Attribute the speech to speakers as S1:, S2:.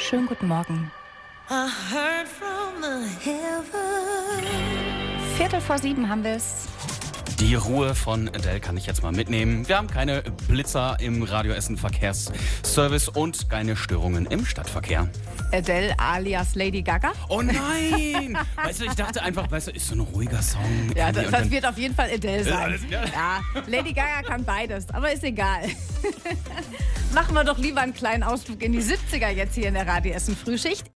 S1: Schönen guten Morgen.
S2: I heard from the heavens.
S1: 6:45 haben wir es.
S3: Die Ruhe von Adele kann ich jetzt mal mitnehmen. Wir haben keine Blitzer im Radio Essen Verkehrsservice und keine Störungen im Stadtverkehr.
S1: Adele alias Lady Gaga.
S3: Oh nein! Weißt du, ich dachte einfach, ist so ein ruhiger Song.
S1: Ja, das wird auf jeden Fall Adele sein.
S3: Ja.
S1: Ja, Lady Gaga kann beides, aber ist egal. Machen wir doch lieber einen kleinen Ausflug in die 70er jetzt hier in der Radio Essen Frühschicht.